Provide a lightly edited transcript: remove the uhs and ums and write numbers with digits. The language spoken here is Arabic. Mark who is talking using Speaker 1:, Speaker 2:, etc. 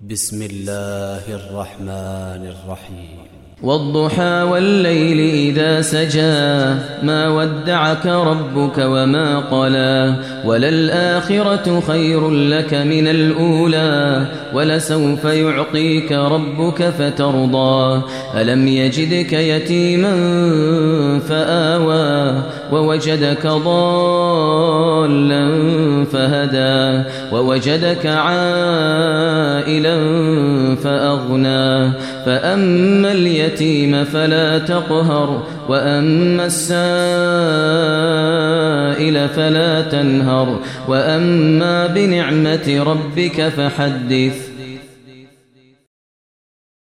Speaker 1: بسم الله الرحمن الرحيم
Speaker 2: والضحى والليل إذا سجى ما ودعك ربك وما قلى وللآخرة خير لك من الأولى ولسوف يعطيك ربك فترضى ألم يجدك يتيما فآوى ووجدك ضالا فهدى ووجدك عائلا فأغنى فأما اليتيم فلا تقهر وأما السائل فلا تنهر وأما بنعمة ربك فحدث